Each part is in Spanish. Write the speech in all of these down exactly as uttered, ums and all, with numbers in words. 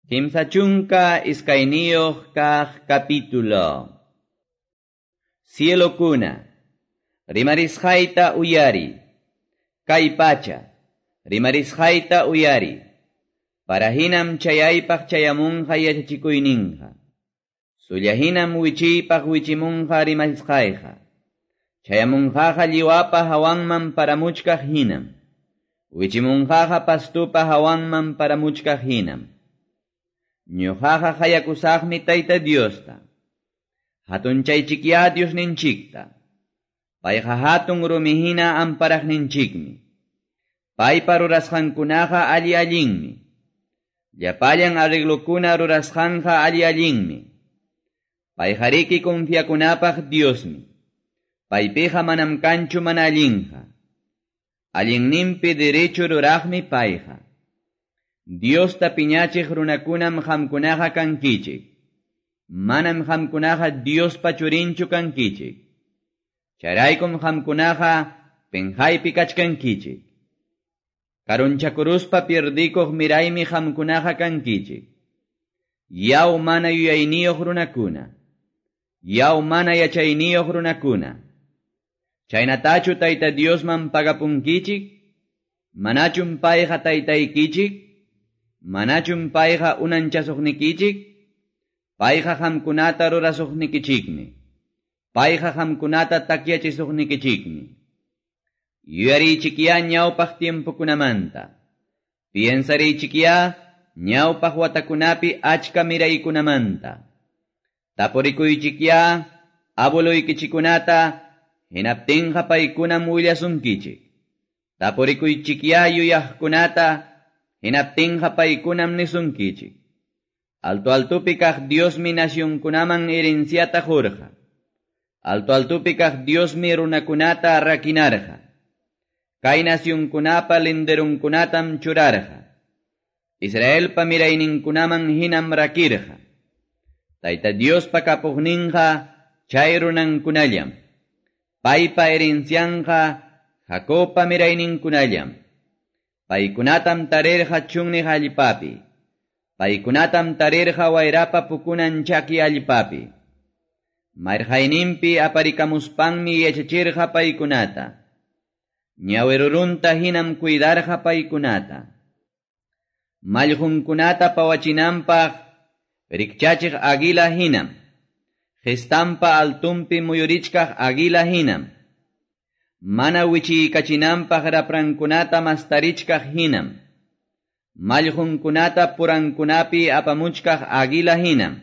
Kimsa chunka iskayniyuq kaq capítulo. Cielo kuna, rimarisqayta uyari. Kay pacha, rimarisqayta uyari. Para hinam chayaypaq chayamunqa yachachikuyninqa. Sullahinam wichiypaq wichimunqa rimarisqayqa. Chayamunqaqa lliwapa hawanman paramuchkaq hinam. Wichimunqaqa pastupa hawanman paramuchkaq hinam. Ñuqaqa hayakusaqmi Tayta Diosta. Hatun chaychikya Dios ninchikta. Payqa hatun rumihina amparaq ninchikmi. Paypa rurasqankunaqa alli allinmi. Llapallan arreglukuna rurasqanqa alli allinmi. Payqa riki confiakunapaq Diosmi. Paypiqa manam kanchu mana allinqa. Allinninpi derecho ruraqmi payqa. Diosta piñachiq runakunam hamkunaqa kankichik. Manam hamkunaqa Diospa churinchu kankichik. Charaykum hamkunaqa penjaypi kachkankichik. Karunchakuruspa pierdikuq miraymi hamkunaqa kankichik. Yaw mana yuyayniyuq runakuna. Yaw mana yachayniyuq runakuna. Chaynatachu Tayta Diosman pagapunkichik. Manachum payqa taytaykichik. Manachum payqa unanchasuqnikichik. Payqa hamkunata rurasuqnikichikmi. Payqa hamkunata takyachisuqnikichikmi. Yuyarichikya ñawpaq tiempukunamanta. Piensarichikya ñawpaq watakunapi achka miraykunamanta. Tapurikuychikya abueluykichikunata hinaptinqa paykunam willasunkichik. Tapurikuychikya yuyaqkunata hinaptinqa paykunam nisunkichik. Alto altupi kaq Diosmi nacionkunaman herenciata jurqa. Alto altupi kaq Diosmi runakunata rakinarqa. Kay nacionkunapa linderunkunatam churarqa. Israelpa mirayninkunaman hinam rakirqa. Tayta Diospa kapuqninqa chay runankunallam. Paypa herencianqa Jacobpa mirayninkunallam. Paykunatam tarirqa chunni allipapi. Paykunatam tarirqa wayrapa pukunan chaki allipapi. Marjayninpi aparikamuspanmi yachachirqa paykunata. Ñawirurunta hinam cuidarqa paykunata. Mallhunkunata pawachinanpaq rikchachiq aguila hinam. Gestampa altumpi muyurichkaq aguila hinam. Mana wichiykachinanpaq raprankunata mastarichkaq hinam. Mallhunkunata purankunapi apamuchkaq aguila hinam.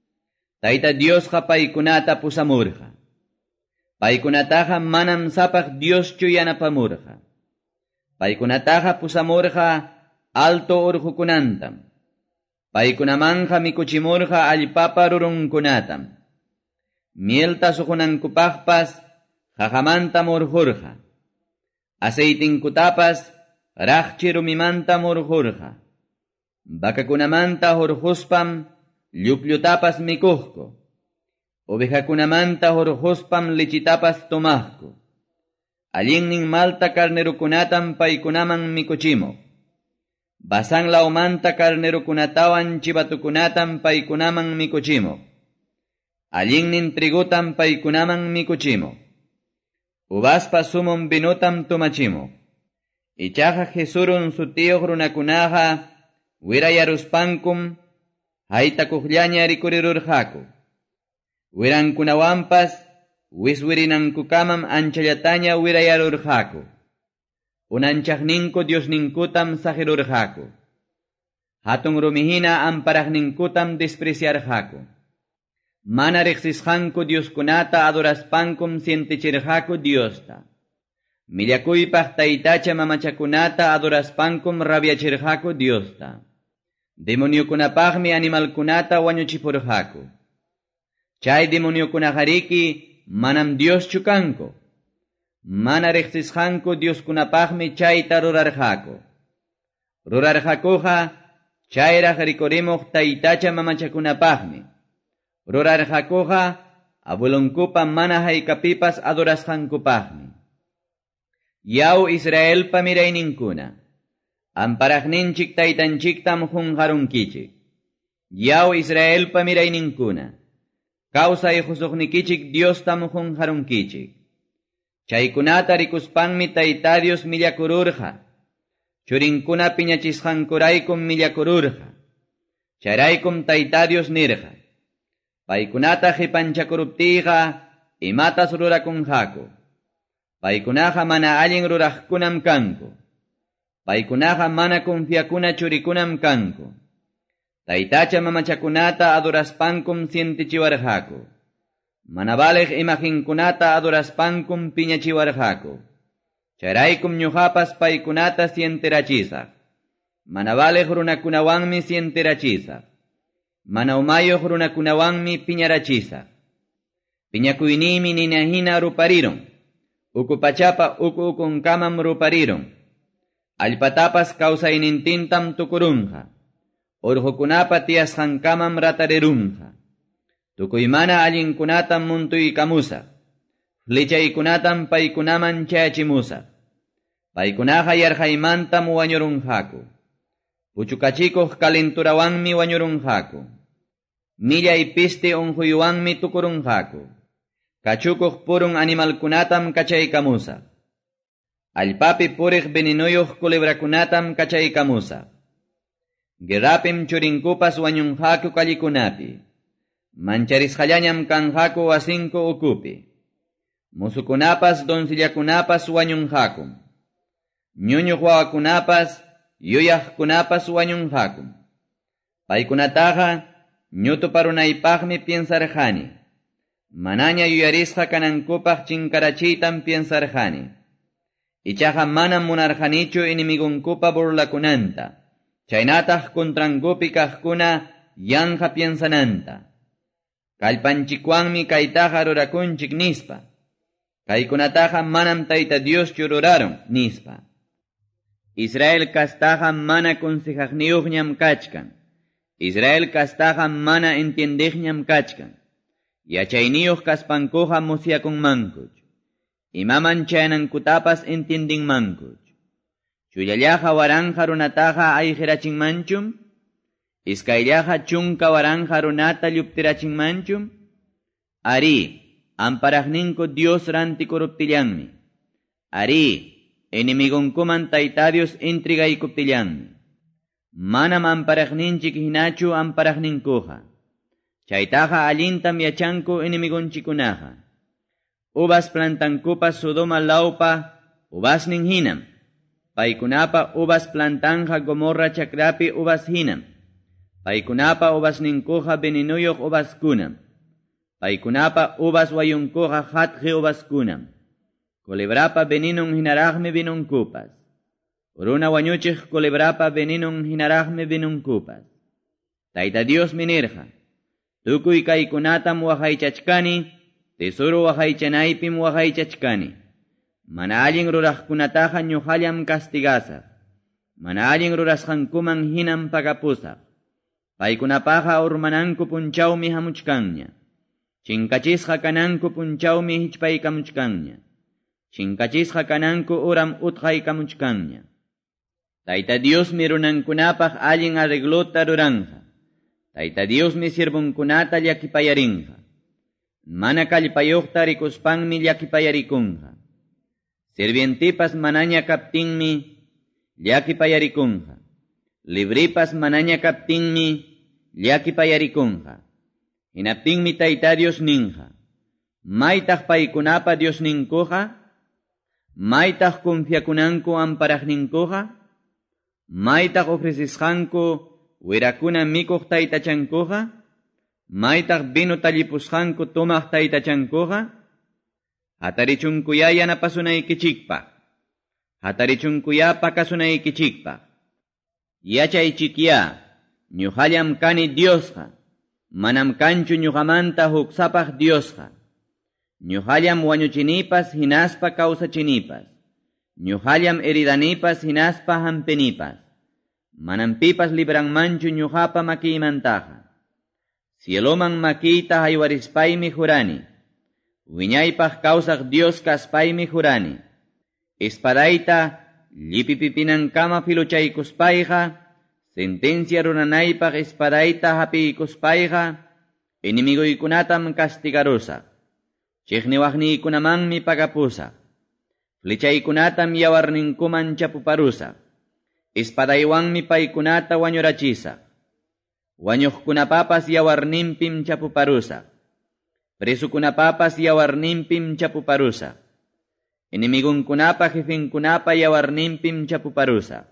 Tayta Diosqa paykunata pusamurqa. Paykunataqa manam sapaq Dioschu yanapamurqa. Paykunataqa pusamurqa alto urqukunantam. Paykunamanqa mikuchimurqa allpapa rurunkunatam. Mielta suqunankupaqpas Jajamanta murjurja. Aceitinkutapas raqchi rumimanta murjurja. Bakakunamanta hurjuspam llupllutapas mikuqku. Ovejakunamanta hurjuspam lichitapas tomaqku. Allinnin malta carnerukunatam paykunaman mikuchimuq. Basanlaumanta carnerukunatawan chivatukunatam paykunaman mikuchimuq. Allinnin trigutam paykunaman mikuchimuq. Uvaspa sumum binutam tumachimuq. Ichaqa Jesurun sutiyuq runakunaqa wirayaruspankum haytakuqllaña rikurirurqaku. Wirankunawanpas wiswirinankukamam anchallataña wirayarurqaku. Unanchaqninku Diosninkutam sajirurqaku. Hatun rumihina amparaqninkutam despreciarqaku. Mana riqsisqanku Dioskunata adoraspankum sientichirqaku Diosta. Millakuypaq taytacha mamachakunata adoraspankum rabiachirqaku Diosta. Demoniokunapaqmi animalkunata wañuchipurqaku. Chay demoniokunajariki manam Dioschu kanku. Mana riqsisqanku Dioskunapaqmi chayta rurarqaku. Rurarqakuqa chayraq rikurimuq taytacha mamachakunapaqmi. Rurarqakuqa abuelunkupa mana haykapipas adorasqankupaqmi. Yaw Israelpa mirayninkuna. Amparaqninchik taytanchiktam hunqarunkichik. Yaw Israel pa miray ninkuna. Kausa ijusuqnikichik Dios tamuhun harunkichik. Chaykunata rikuspangmi tayta Dios millakururqa. Churinkuna piñachisqankuraykum millakururqa. Chayraykum tayta Dios nirqa. Paykunata hipanchakuruptiqa imatas rurakunqaku. Paykunaqa mana allin ruraqkunam kanku. Paykunaqa mana confiakuna churikunam kanku. Taytacha mamachakunata adoraspankum sientichiwarqaku. Mana baleq imaginkunata adoraspankum piñachiwarqaku. Chayraykum ñuqapas paykunata sienterachisaq. Mana baleq runakunawanmi sienterachisaq. Mana umayuq runakunawanmi piñarachisaq. Piñakuynimi ninahina rupariron. Uku pachapa uku ukunkamam rupariron. Allpatapas kawsaynintintam tukurunqa. Urqukunapa tiyasqankamam ratarirunqa. Tukuymana allinkunatam muntuykamusaq. Flichaykunatam paykunaman chayachimusaq. Paykunaqa yarqaymantam wañurunqaku. Puchukachikuq kalenturawanmi wañurunqaku. Millay piste unquywanmi tukurunqaku. Kachukuq purun animalkunatam kachaykamusaq. Allpapi puriq venenuyuq kulebrakunatam kachaykamusaq. Guerrapim churinkupas wañunqaku kallikunapi. Mancharisqallañam kanqaku wasinku ukupi. Musukunapas donsillakunapas wañunqakum. Ñuñuq wawakunapas yuyaqkunapas wañunqakum. Paykunataqa ñutuparunaypaqmi piensarqani. Manaña yuyarisqa kanankupaq chinkarachiytam piensarqani. Ichaqa manam munarqanichu inimigunkupa burlakunanta. Chaynataq kontrankupi kaqkuna yanqa piensananta. Kallpanchikwanmi kaytaqa rurakunchik nispa. Kaykunataqa manam tayta Dios chururaron nispa. Israel kastaqa mana consejaqniyuqñam kachkan. Israel kastaqa mana entiendiqñam kachkan. Yachayniyuq kaspankuqa musyakunmankuch. Imaman chayanankutapas entiendinmankuch. Chullallaqa waranja runataqa ayqirachinmanchum. Iskayllaqa chunka waranja runata lluptirachinmanchum. Ari, amparaqninku Dios rantikuruptillanmi. Ari, enemigunkuman tayta Dios intrigaykuptillanmi. Manam amparaqninchik hinachu amparaqninkuqa. Chaytaqa allintam yachanku enemigunchikunaqa. Ubas plantankupas Sodoma laupa ubasnin hinam. Paykunapa ubas plantanja Gomorra chakrapi ubas hinam. Paykunapa ubasninkuqa venenuyuq ubaskunam. Paykunapa ubas wayunkuqa hatqi ubaskunam. Kulebrapa venenun hinaraqmi vinunkupas. Runa wañuchiq kulebrapa venenun hinaraqmi vinunkupas. Tayta Dios minirqa. Tukuy kaykunatam waqaychachkani, tesoro waqaychanaypim waqaychachkani. Mana allin ruraqkunataqa ñuqallam castigasaq. Mana allin rurasqankuman hinam pagapusaq. Paykunapaqa urmananku punchawmi hamuchkanña. Chinkachisqa kananku punchawmi hichpaykamuchkanña. Chinkachisqa kananku uram utqaykamuchkanña. Tayta Diosmi runankunapaq allin arreglota ruranja. Tayta Diosmi sirvunkunata llakipayarinja. Mana kallpayuqta rikuspanmi llakipayarikunja. Sirvientipas manaña kaptinmi llakipayarikunja. Libripas manaña kaptinmi llakipayarikunja. Hinaptinmi tayta Dios ninja. Maytaq paykunapa Dios ninkuja. Maytaq confiakunanku amparaqninkuja. Maytaq ofrecisqanku wirakuna mikuq taytachankuja. Maytaq vino tallipusqanku tumaq taytachankuja. Hatarichunkuya yanapasunaykichikpaq. Hatarichunkuya pakasunaykichikpaq. Yachaychikya, ñuqallam kani Diosqa. Manam kanchu ñuqamanta huksapaq Diosqa. Ñuqallam wañuchinipas hinaspa kawsachinipas. Ñuqallam heridanipas hinaspa hampinipas. Manam pipas libranmanchu ñuqapa makiymantaqa. Cieloman makiyta haywarispaymi jurani. Wiñaypaq kawsaq Dios kaspaymi jurani. Espadayta llipipipinankama filuchaykuspayqa sentencia runanaypaq espadayta hapiykuspayqa, inimiguykunatam castigarusa, chiqniwaqniykunamanmi pagapusa, flechaykunatam yawarninkuman chapuparusa, espadaywanmi paykunata wañurachisa, wañuqkunapapas yawarninpim chapuparusa, presukunapapas yawarninpim chapuparusa, inimigunkunapa jefinkunapa yawarninpim chapuparusa.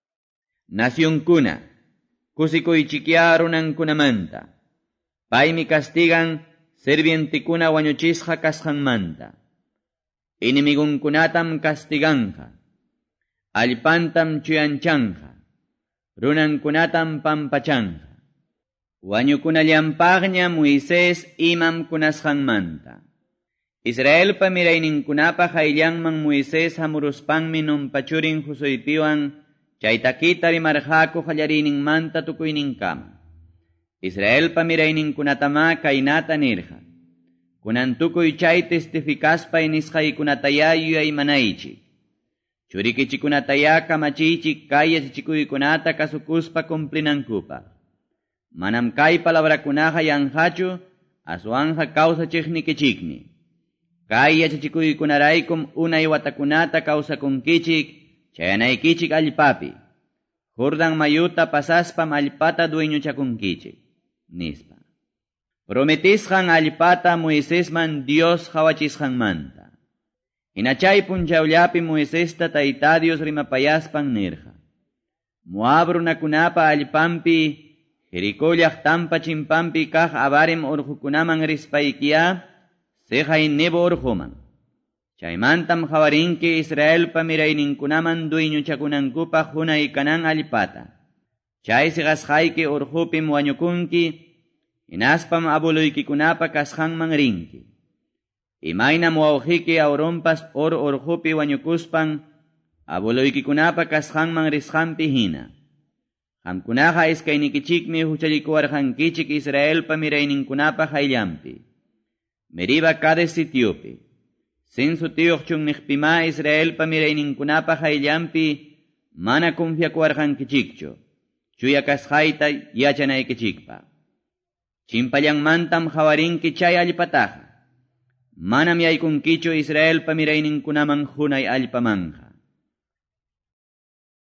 Nacionkuna, kusikuychikya runankunamanta, paymi castigan sirvientikuna wañuchisqa kasqanmanta. Inimigunkunatam castiganja, allpantam chuyanchanja, runankunatam pampachanja. Wañukunallampaqña Moisés imam kunasqanmanta. Israelpa mirayninkunapa hayllanman Moisés hamuruspanmi numpachurin Josuepiwan chaytakita rimarqaku qallariyninmanta tukuyninkama. Israelpa mirayninkunatama kaynata nirqa. Kunan tukuy chay testificaspay nisqaykunataya yuyaymanaychik. Churikichikunataya kamachiychik kay yachachikuykunata kasukuspa cumplinankupa. Manam kay palabrakunaqa yanqachu, aswanja kawsachiqnikichikmi. Kay yachachikuykunaraykum unay watakunata kawsakunkichik, chayanaykichik allpapi. Jordan mayuta pasaspam allpata dueñuchakunkichik, nispa. Prometisqan allpata Moisésman Dios hawachisqanmanta. Hinachay punchawllapi Moisesta tayta Dios rimapayaspan nirqa. Moab runakunapa allpampi, Jericó llaqtampa chimpampi kaq abarim urqukunaman rispaykiya, seqay nebo urquman. Chaymantam hawarinki Israelpa mirayninkunaman dueñuchakunankupaq hunay kanan allpata. Chay siqasqayki urqupim wañukunki, hinaspam abuluykikunapa kasqanman rinki. Imaynam wawqiki Auronpas or urqupi wañukuspan, abuluykikunapa kasqanman risqanpi hina. Qamkunaqa iskaynikichikmi huchalikuwarqankichik Israelpa mirayninkunapa hayllampi. Meriba cada sitiopi. Sinsu tiyuqchun niqpima Israelpa mirayninkunapa hayllampi mana confiakuwarqankichikchu. Chuya kasqayta yachanaykichikpa. Chimpallanmantam hawarinki chay allpataqa. Manam yaykunkichu Israelpa mirayninkunaman hunay allpamanja.